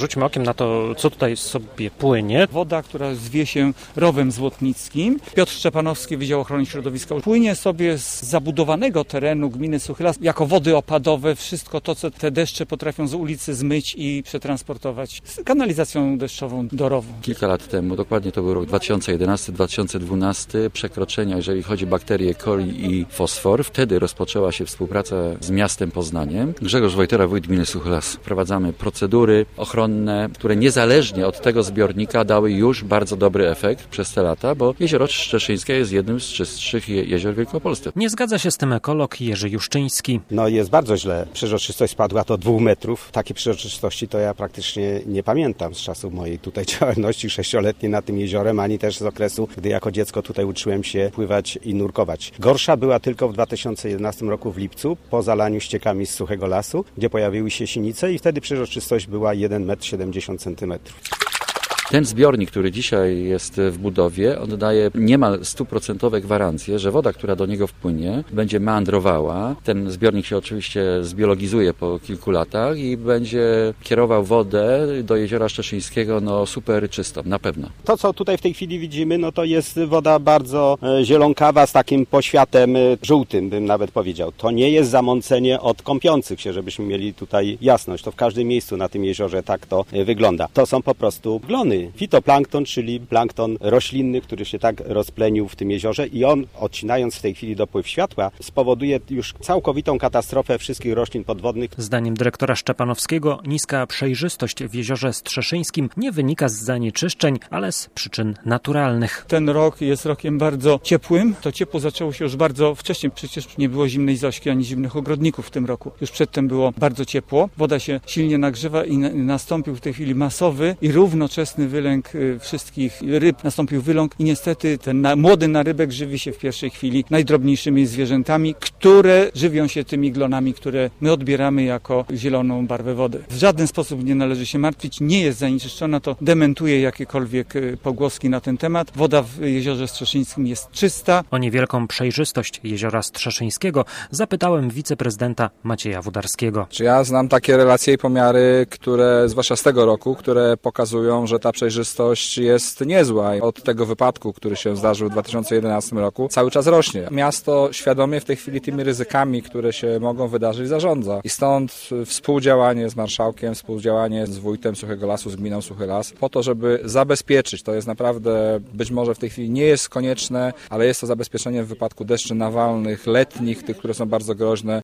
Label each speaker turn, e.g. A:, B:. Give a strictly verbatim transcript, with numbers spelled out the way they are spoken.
A: rzućmy okiem na to, co tutaj sobie płynie.
B: Woda, która zwie się Rowem Złotnickim. Piotr Szczepanowski, Wydział Ochrony Środowiska. Płynie sobie z zabudowanego terenu gminy Suchy Las jako wody opadowe. Wszystko to, co te deszcze potrafią z ulicy zmyć i przetransportować z kanalizacją deszczową do rowu.
C: Kilka lat temu, dokładnie to był rok dwa tysiące jedenasty dwa tysiące dwunasty, przekroczenia, jeżeli chodzi o bakterie E. coli i fosfor. Wtedy rozpoczęła się współpraca z miastem Poznaniem. Grzegorz Wojtera, wójt gminy Suchy Las. Wprowadzamy procedury ochronne, które niezależnie od tego zbiornika dały już bardzo dobry efekt przez te lata, bo jezioro Szczeszyńskie jest jednym z czystszych je- jezior w Wielkopolsce.
A: Nie zgadza się z tym ekolog Jerzy Juszczyński.
D: No jest bardzo źle. Przeźroczystość spadła do dwóch metrów. Takiej przeźroczystości to ja praktycznie nie pamiętam z czasów mojej tutaj działalności sześcioletniej nad tym jeziorem, ani też z okresu, gdy jako dziecko tutaj uczyłem się pływać i nurkować. Gorsza była tylko w dwa tysiące jedenastym roku w lipcu, po zalaniu ściekami z Suchego Lasu, gdzie pojawiły się sinice i wtedy przeźroczystość była jeden metr siedemdziesiąt centymetrów.
C: Ten zbiornik, który dzisiaj jest w budowie, on daje niemal stuprocentowe gwarancje, że woda, która do niego wpłynie, będzie meandrowała. Ten zbiornik się oczywiście zbiologizuje po kilku latach i będzie kierował wodę do jeziora Szczeszyńskiego no super czystą, na pewno.
D: To, co tutaj w tej chwili widzimy, no to jest woda bardzo e, zielonkawa z takim poświatem e, żółtym, bym nawet powiedział. To nie jest zamącenie od kąpiących się, żebyśmy mieli tutaj jasność. To w każdym miejscu na tym jeziorze tak to e, wygląda. To są po prostu glony. Fitoplankton, czyli plankton roślinny, który się tak rozplenił w tym jeziorze i on, odcinając w tej chwili dopływ światła, spowoduje już całkowitą katastrofę wszystkich roślin podwodnych.
A: Zdaniem dyrektora Szczepanowskiego niska przejrzystość w jeziorze Strzeszyńskim nie wynika z zanieczyszczeń, ale z przyczyn naturalnych.
B: Ten rok jest rokiem bardzo ciepłym. To ciepło zaczęło się już bardzo wcześnie. Przecież nie było zimnej Zośki ani zimnych ogrodników w tym roku. Już przedtem było bardzo ciepło. Woda się silnie nagrzewa i na- nastąpił w tej chwili masowy i równoczesny wylęk y, wszystkich ryb. Nastąpił wyląk i niestety ten na, młody narybek żywi się w pierwszej chwili najdrobniejszymi zwierzętami, które żywią się tymi glonami, które my odbieramy jako zieloną barwę wody. W żaden sposób nie należy się martwić, nie jest zanieczyszczona, to dementuje jakiekolwiek y, pogłoski na ten temat. Woda w jeziorze Strzeszyńskim jest czysta.
A: O niewielką przejrzystość jeziora Strzeszyńskiego zapytałem wiceprezydenta Macieja Wudarskiego.
E: Czy ja znam takie relacje i pomiary, które, zwłaszcza z tego roku, które pokazują, że ta przejrzystość jest niezła. Od tego wypadku, który się zdarzył w dwa tysiące jedenastym roku, cały czas rośnie. Miasto świadomie w tej chwili tymi ryzykami, które się mogą wydarzyć, zarządza. I stąd współdziałanie z marszałkiem, współdziałanie z wójtem Suchego Lasu, z gminą Suchy Las, po to, żeby zabezpieczyć. To jest naprawdę, być może w tej chwili nie jest konieczne, ale jest to zabezpieczenie w wypadku deszczy nawalnych, letnich, tych, które są bardzo groźne.